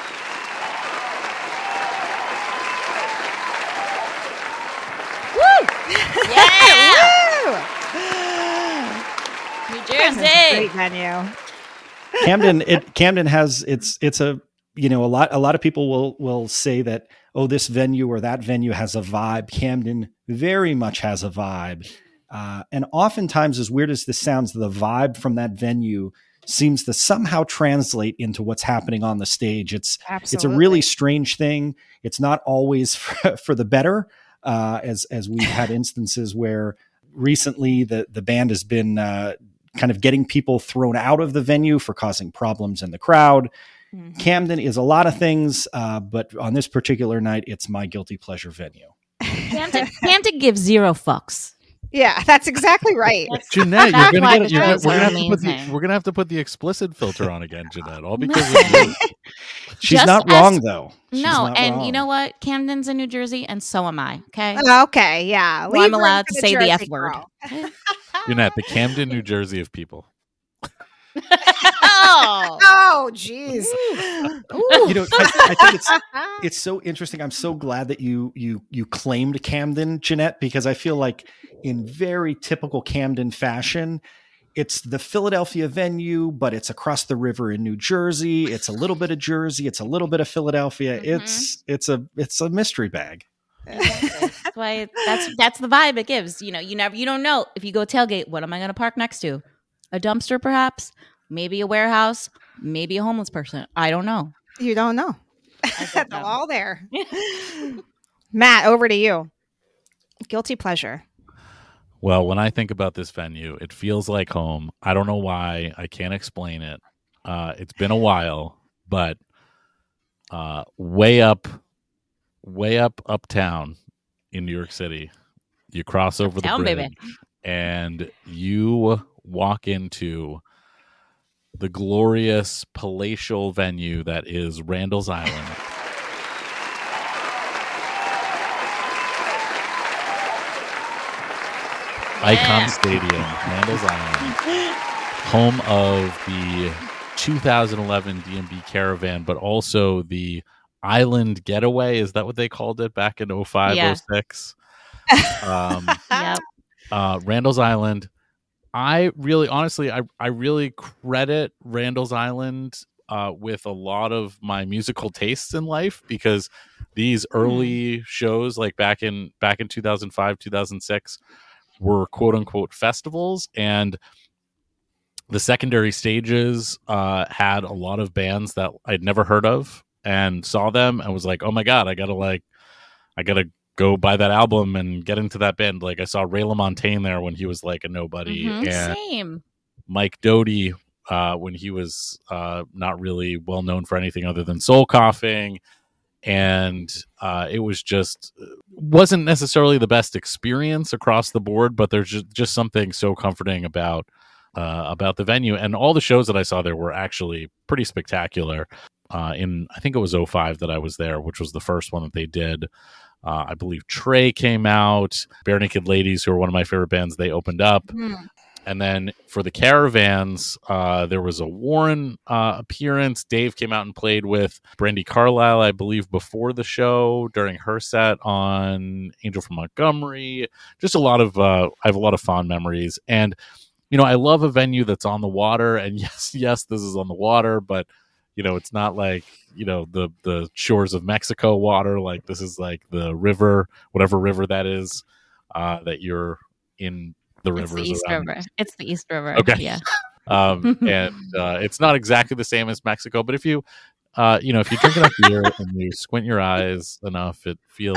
Speaker 5: New Jersey,
Speaker 3: great venue.
Speaker 4: Camden, it Camden has it's it's a you know a lot a lot of people will will say that, oh, this venue or that venue has a vibe. Camden very much has a vibe, uh, and oftentimes, as weird as this sounds, the vibe from that venue seems to somehow translate into what's happening on the stage. It's
Speaker 3: Absolutely.
Speaker 4: It's a really strange thing. It's not always for, for the better, uh, as as we've had instances where recently the the band has been uh, kind of getting people thrown out of the venue for causing problems in the crowd. Mm-hmm. Camden is a lot of things, uh, but on this particular night, it's my guilty pleasure venue.
Speaker 5: Camden, Camden gives zero fucks.
Speaker 3: Yeah, that's exactly right.
Speaker 1: Jeanette, you're gonna get. You're gonna,
Speaker 5: Those
Speaker 1: we're,
Speaker 5: are
Speaker 1: gonna have to put the,
Speaker 5: amazing.
Speaker 1: we're gonna have to put the explicit filter on again, Jeanette. All because of you.
Speaker 4: She's
Speaker 5: Just
Speaker 4: not
Speaker 5: as-
Speaker 4: wrong, though. She's
Speaker 5: No,
Speaker 4: not
Speaker 5: and
Speaker 4: wrong.
Speaker 5: you know what? Camden's in New Jersey, and so am I. Okay,
Speaker 3: Okay, yeah.
Speaker 5: Well, I'm
Speaker 3: Leave room
Speaker 5: allowed
Speaker 3: for
Speaker 5: to
Speaker 3: the
Speaker 5: say the
Speaker 3: Jersey
Speaker 5: F word.
Speaker 3: girl.
Speaker 1: Jeanette, the Camden, New Jersey of people.
Speaker 5: oh,
Speaker 3: Oh, jeez.
Speaker 4: You know, I, I think it's it's so interesting. I'm so glad that you you you claimed Camden, Jeanette, because I feel like in very typical Camden fashion, it's the Philadelphia venue, but it's across the river in New Jersey. It's a little bit of Jersey. It's a little bit of Philadelphia.
Speaker 5: Mhm.
Speaker 4: It's it's a it's a mystery bag.
Speaker 5: that's why that's that's the vibe it gives. You know, you never you don't know if you go tailgate. What am I going to park next to? A dumpster, perhaps? Maybe a warehouse? Maybe a homeless person? I don't know.
Speaker 3: You don't know.
Speaker 5: I don't
Speaker 3: They're
Speaker 5: know.
Speaker 3: all there. Matt, over to you. Guilty pleasure.
Speaker 1: Well, when I think about this venue, it feels like home. I don't know why. I can't explain it. Uh, it's been a while, but uh, way up, way up uptown in New York City, you cross over
Speaker 5: Uptown,
Speaker 1: the bridge,
Speaker 5: baby.
Speaker 1: and you walk into the glorious palatial venue that is Randall's Island. Icon Stadium, Randall's Island, home of the two thousand eleven D M B Caravan, but also the Island Getaway. Is that what they called it back in oh five,
Speaker 5: Yeah.
Speaker 1: oh six? Um,
Speaker 5: Yep.
Speaker 1: uh, Randall's Island. I really, honestly, I, I really credit Randall's Island uh, with a lot of my musical tastes in life, because these early shows, like back in back in two thousand five, two thousand six, were quote unquote festivals, and the secondary stages uh, had a lot of bands that I'd never heard of, and saw them and was like, oh my god, I gotta like, I gotta go buy that album and get into that band. Like I saw Ray LaMontagne there when he was like a nobody,
Speaker 5: Mhm,
Speaker 1: and
Speaker 5: Same.
Speaker 1: Mike Doty uh, when he was uh, not really well known for anything other than Soul Coughing. And uh, it was just wasn't necessarily the best experience across the board, but there's just, just something so comforting about uh, about the venue. And all the shows that I saw there were actually pretty spectacular. Uh, in I think it was oh five that I was there, which was the first one that they did. Uh, I believe Trey came out, Bare Naked Ladies, who are one of my favorite bands, they opened up.
Speaker 3: Mm.
Speaker 1: And then for the Caravans, uh, there was a Warren uh, appearance. Dave came out and played with Brandi Carlile, I believe, before the show during her set on Angel from Montgomery. Just a lot of, uh, I have a lot of fond memories. And, you know, I love a venue that's on the water. And yes, yes, this is on the water, but, you know, it's not like, you know, the, the shores of Mexico water. Like this is like the river, whatever river that is, uh, that you're in. The
Speaker 5: It's the
Speaker 1: rivers
Speaker 5: East
Speaker 1: around.
Speaker 5: River. It's the East River.
Speaker 1: Okay.
Speaker 5: Yeah.
Speaker 1: Um, and uh, it's not exactly the same as Mexico, but if you, uh, you know, if you drink enough beer and you squint your eyes enough, it feels.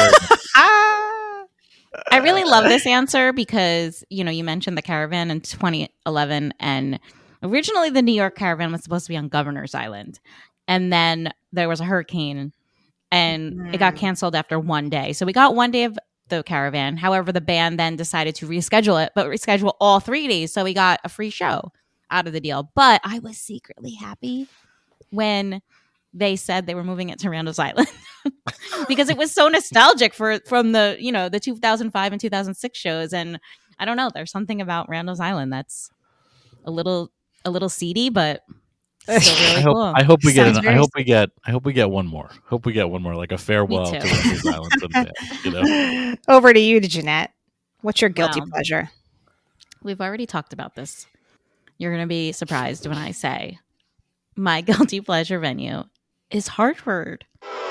Speaker 3: Ah.
Speaker 5: I really love this answer because, you know, you mentioned the Caravan in twenty eleven, and originally the New York Caravan was supposed to be on Governor's Island. and then there was a hurricane, and
Speaker 3: Mm.
Speaker 5: it got canceled after one day. So we got one day of the Caravan. However, the band then decided to reschedule it, but reschedule all three days. So we got a free show out of the deal. But I was secretly happy when they said they were moving it to Randall's Island because it was so nostalgic for from the, you know, the two thousand five and two thousand six shows. And I don't know, there's something about Randall's Island that's a little a little seedy, but still really
Speaker 1: I hope,
Speaker 5: cool.
Speaker 1: I hope we get.
Speaker 3: Sounds
Speaker 1: An, I
Speaker 3: very
Speaker 1: hope we get. I hope we get one more. Hope we get one more, like a farewell
Speaker 5: Me
Speaker 1: to
Speaker 5: too.
Speaker 1: Randall's Island. For the band, you know?
Speaker 3: Over to you, Jeanette. What's your guilty
Speaker 5: Wow.
Speaker 3: pleasure?
Speaker 5: We've already talked about this. You're going to be surprised when I say my guilty pleasure venue is Hartford.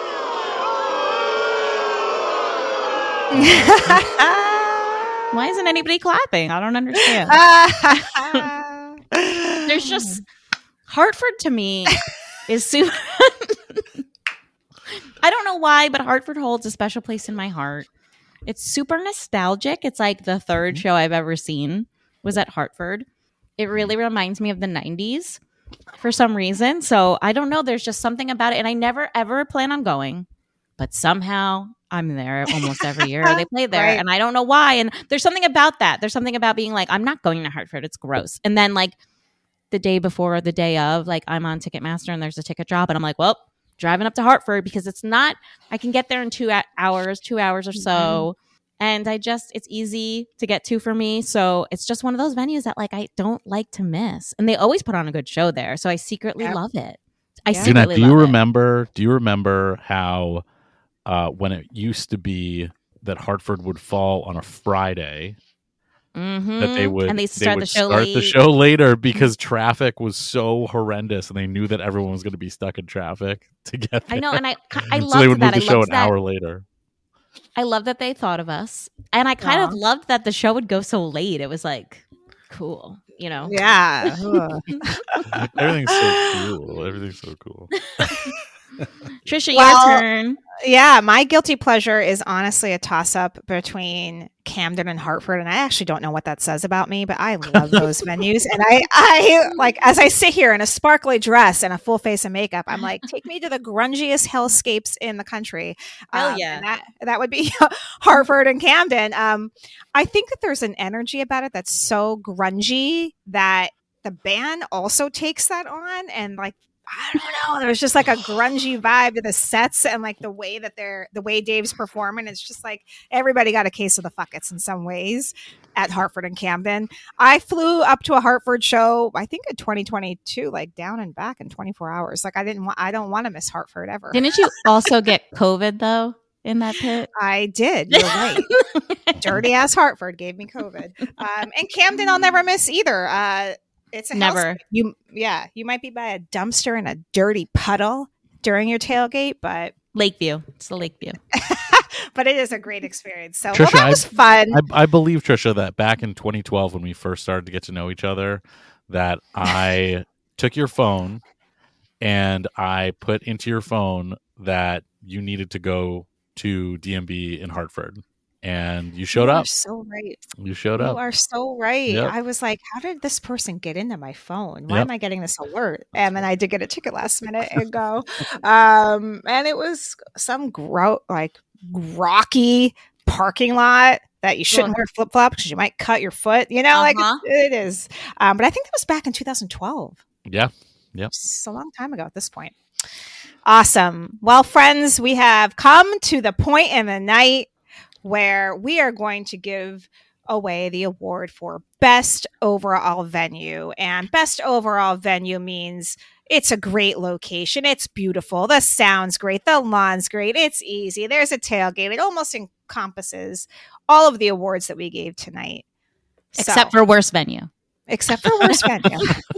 Speaker 5: Why isn't anybody clapping? I don't understand. There's just Hartford to me is super. I don't know why, but Hartford holds a special place in my heart. It's super nostalgic. It's like the third show I've ever seen was at Hartford. It really reminds me of the nineties for some reason. So I don't know. There's just something about it. And I never, ever plan on going. But somehow I'm there almost every year. They play there.
Speaker 3: Right.
Speaker 5: And I don't know why. And there's something about that. There's something about being like, I'm not going to Hartford. It's gross. And then like the day before or the day of, like I'm on Ticketmaster and there's a ticket drop. And I'm like, well, driving up to Hartford because it's not, I can get there in two a- hours, two hours or so.
Speaker 3: Mm-hmm.
Speaker 5: And I just, it's easy to get to for me. So it's just one of those venues that like I don't like to miss. And they always put on a good show there. So I secretly
Speaker 3: Yep.
Speaker 5: love it. I
Speaker 3: Yeah.
Speaker 1: Jeanette,
Speaker 5: secretly
Speaker 1: do you
Speaker 5: love it.
Speaker 1: remember? Do you remember how uh, when it used to be that Hartford would fall on a Friday?
Speaker 5: Mm-hmm.
Speaker 1: That they would
Speaker 5: and they
Speaker 1: they
Speaker 5: start
Speaker 1: would
Speaker 5: the show
Speaker 1: start
Speaker 5: late.
Speaker 1: the show later because traffic was so horrendous, and they knew that everyone was going to be stuck in traffic to get there.
Speaker 5: I know, and I I
Speaker 1: so
Speaker 5: loved
Speaker 1: they would
Speaker 5: that.
Speaker 1: move the
Speaker 5: I
Speaker 1: show
Speaker 5: loved
Speaker 1: an
Speaker 5: that.
Speaker 1: hour later.
Speaker 5: I love that they thought of us, and I kind
Speaker 3: Aw.
Speaker 5: of loved that the show would go so late. It was like cool, you know.
Speaker 3: Yeah. Ugh.
Speaker 1: Everything's so cool. Everything's so cool.
Speaker 5: Trisha,
Speaker 3: Well,
Speaker 5: your turn.
Speaker 3: Yeah, my guilty pleasure is honestly a toss-up between Camden and Hartford, and I actually don't know what that says about me, but I love those venues. And I, I like as I sit here in a sparkly dress and a full face of makeup, I'm like, take me to the grungiest hellscapes in the country.
Speaker 5: Hell
Speaker 3: Um,
Speaker 5: yeah.
Speaker 3: and that that would be Hartford and Camden. Um, I think that there's an energy about it that's so grungy that the band also takes that on, and like. I don't know. There's just like a grungy vibe to the sets and like the way that they're the way Dave's performing. It's just like everybody got a case of the fuckets in some ways at Hartford and Camden. I flew up to a Hartford show, I think in twenty twenty-two, like down and back in twenty-four hours. Like I didn't want I don't want to miss Hartford ever.
Speaker 5: Didn't you also get COVID though in that pit?
Speaker 3: I did. You're right. Dirty ass Hartford gave me COVID. Um, and Camden I'll never miss either. Uh It's a
Speaker 5: Never.
Speaker 3: hellscape. You yeah, you might be by a dumpster in a dirty puddle during your tailgate, but
Speaker 5: Lakeview. It's the Lakeview.
Speaker 3: but it is a great experience. So well,
Speaker 1: Trisha,
Speaker 3: that
Speaker 1: I-
Speaker 3: was fun.
Speaker 1: I, I believe, Trisha, that back in twenty twelve when we first started to get to know each other, that I took your phone and I put into your phone that you needed to go to D M B in Hartford. And you showed
Speaker 3: you
Speaker 1: up.
Speaker 3: Are so right.
Speaker 1: You showed
Speaker 3: You
Speaker 1: up.
Speaker 3: are so right.
Speaker 1: Yep.
Speaker 3: I was like, how did this person get into my phone? Why
Speaker 1: Yep.
Speaker 3: am I getting this alert? And then I did get a ticket last minute and go. Um, and it was some gro- like rocky parking lot that you shouldn't
Speaker 5: Well-
Speaker 3: wear flip flops because you might cut your foot. You know, like
Speaker 5: Uh-huh.
Speaker 3: it, it is. Um, but I think that was back in two thousand twelve.
Speaker 1: Yeah.
Speaker 3: It's a long time ago at this point. Awesome. Well, friends, we have come to the point in the night where we are going to give away the award for best overall venue. And best overall venue means it's a great location. It's beautiful. The sound's great. The lawn's great. It's easy. There's a tailgate. It almost encompasses all of the awards that we gave tonight.
Speaker 5: Except
Speaker 3: So-
Speaker 5: for worst venue.
Speaker 3: except for worst venue.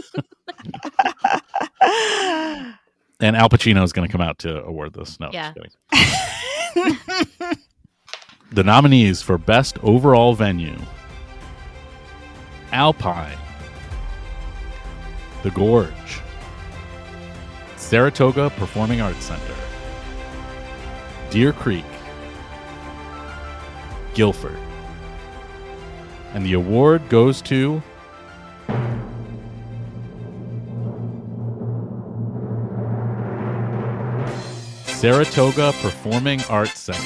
Speaker 1: And Al Pacino is going to come out to award this. No,
Speaker 5: Yeah.
Speaker 1: just kidding. The nominees for Best Overall Venue: Alpine, The Gorge, Saratoga Performing Arts Center, Deer Creek, Guilford. And the award goes to Saratoga Performing Arts Center.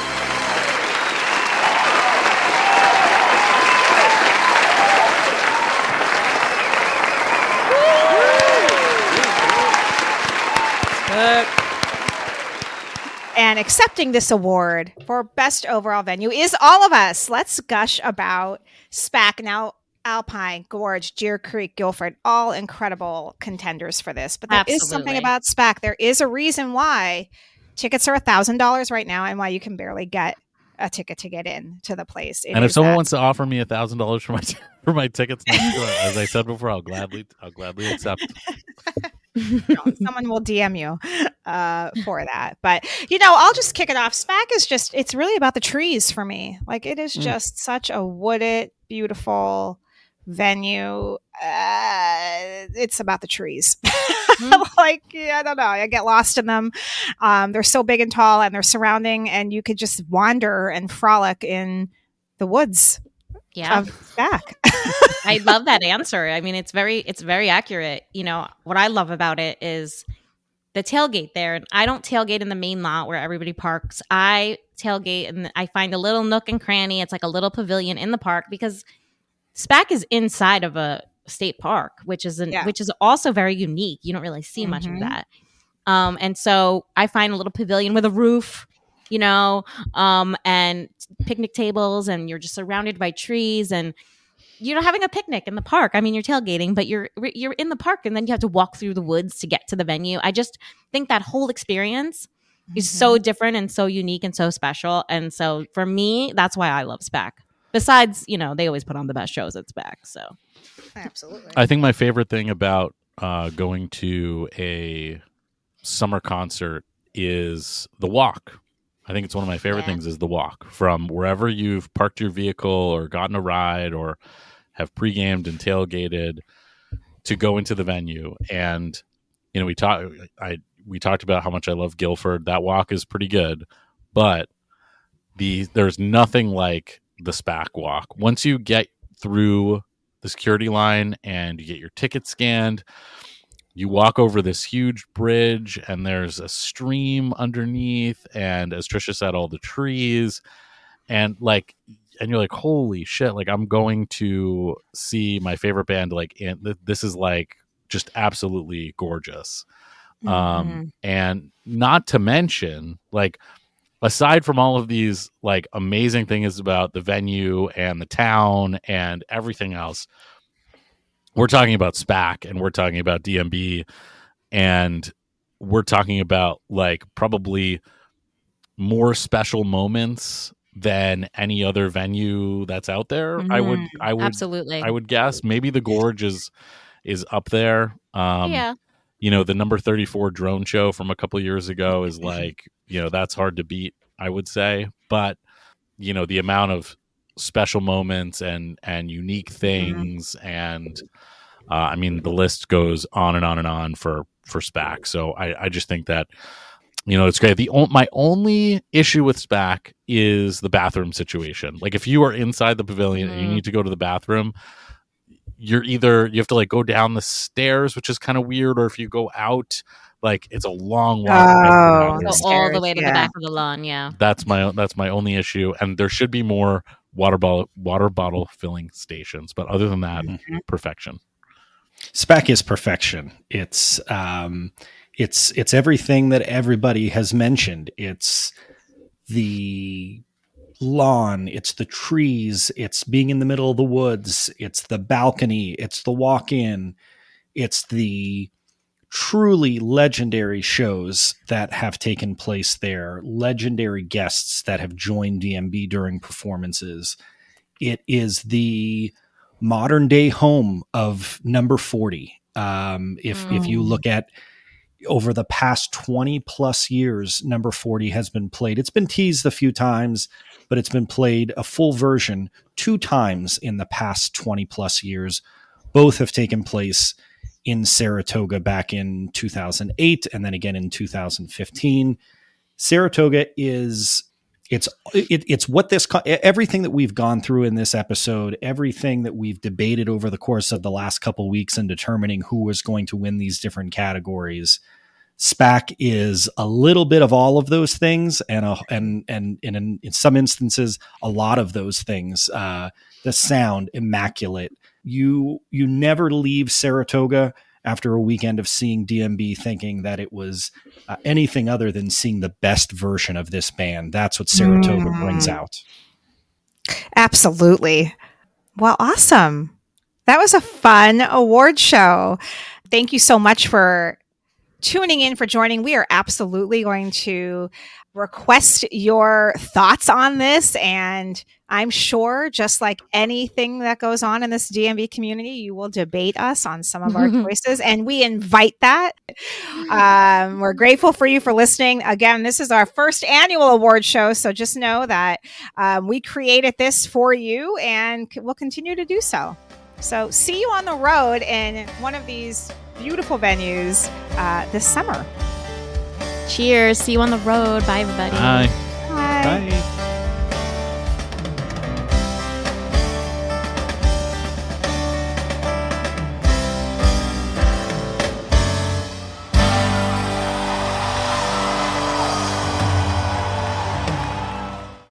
Speaker 3: And accepting this award for best overall venue is all of us. Let's gush about SPAC. Now, Alpine, Gorge, Deer Creek, Guilford, all incredible contenders for this. But there Absolutely. is something about SPAC. There is a reason why tickets are one thousand dollars right now and why you can barely get a ticket to get in to the place. It
Speaker 1: and if someone
Speaker 3: that.
Speaker 1: wants to offer me one thousand dollars for my t- for my tickets next year, as I said before, I'll gladly I'll gladly accept.
Speaker 3: Someone will D M you uh, for that. But, you know, I'll just kick it off. SPAC is just, it's really about the trees for me. Like, it is just mm. such a wooded, beautiful venue. Uh, it's about the trees. Mm. Like, yeah, I don't know. I get lost in them. Um, they're so big and tall and they're surrounding, and you could just wander and frolic in the woods.
Speaker 5: Yeah.
Speaker 3: Of SPAC.
Speaker 5: I love that answer. I mean, it's very, it's very accurate. You know, what I love about it is the tailgate there. And I don't tailgate in the main lot where everybody parks. I tailgate and I find a little nook and cranny. It's like a little pavilion in the park because SPAC is inside of a state park, which is an, yeah. which is also very unique. You don't really see mm-hmm. much of that. Um, and so I find a little pavilion with a roof, you know, um, and picnic tables, and you're just surrounded by trees, and you're having a picnic in the park. I mean, you're tailgating, but you're you're in the park, and then you have to walk through the woods to get to the venue. I just think that whole experience mm-hmm. is so different and so unique and so special. And so for me, that's why I love SPAC. Besides, you know, they always put on the best shows at SPAC. So
Speaker 3: absolutely.
Speaker 1: I think my favorite thing about uh, going to a summer concert is the walk. I think it's one of my favorite yeah. things is the walk from wherever you've parked your vehicle or gotten a ride or have pre-gamed and tailgated to go into the venue. And, you know, we talked, I, we talked about how much I love Guilford. That walk is pretty good, but the, there's nothing like the SPAC walk. Once you get through the security line and you get your ticket scanned, you walk over this huge bridge and there's a stream underneath. And as Trisha said, all the trees and like, and you're like, holy shit. Like I'm going to see my favorite band. Like, and th- this is like just absolutely gorgeous. Mm-hmm. Um, and not to mention like, aside from all of these like amazing things about the venue and the town and everything else, we're talking about SPAC and we're talking about D M B and we're talking about like probably more special moments than any other venue that's out there. Mm-hmm. I would, I would,
Speaker 5: absolutely,
Speaker 1: I would guess maybe the Gorge is, is up there. Um,
Speaker 5: yeah.
Speaker 1: You know, the number thirty-four drone show from a couple years ago is like, you know, that's hard to beat, I would say. But, you know, the amount of special moments and and unique things mm-hmm. and uh, I mean the list goes on and on and on for for SPAC. So I, I just think that, you know, it's great. The my only issue with SPAC is the bathroom situation. Like if you are inside the pavilion mm-hmm. and you need to go to the bathroom, you're either you have to like go down the stairs, which is kind of weird, or if you go out, like it's a long walk.
Speaker 3: Oh,
Speaker 5: go all the way to yeah. the back of the lawn. Yeah,
Speaker 1: that's my that's my only issue. And there should be more water bottle water bottle filling stations, but other than that, mm-hmm. perfection.
Speaker 4: SPAC is perfection. It's um, it's it's everything that everybody has mentioned. It's the lawn, it's the trees, it's being in the middle of the woods, it's the balcony, it's the walk-in, it's the truly legendary shows that have taken place there, legendary guests that have joined D M B during performances. It is the modern day home of number forty. Um, if mm. if you look at over the past twenty plus years, number forty has been played. It's been teased a few times, but it's been played a full version two times in the past twenty plus years. Both have taken place in Saratoga back in two thousand eight and then again in two thousand fifteen. Saratoga is it's it, it's what this everything that we've gone through in this episode, everything that we've debated over the course of the last couple weeks in determining who was going to win these different categories. SPAC is a little bit of all of those things, and a, and and, and in, in some instances, a lot of those things. Uh, the sound, immaculate. You you never leave Saratoga after a weekend of seeing D M B thinking that it was uh, anything other than seeing the best version of this band. That's what Saratoga mm. brings out.
Speaker 3: Absolutely. Well, awesome. That was a fun award show. Thank you so much for tuning in, for joining. We are absolutely going to request your thoughts on this. And I'm sure, just like anything that goes on in this D M V community, you will debate us on some of our choices. And we invite that. Um, we're grateful for you for listening. Again, this is our first annual award show. So just know that um, we created this for you and we'll continue to do so. So see you on the road in one of these beautiful venues uh, this summer.
Speaker 5: Cheers. See you on the road. Bye, everybody.
Speaker 1: Bye.
Speaker 3: Bye.
Speaker 4: Bye.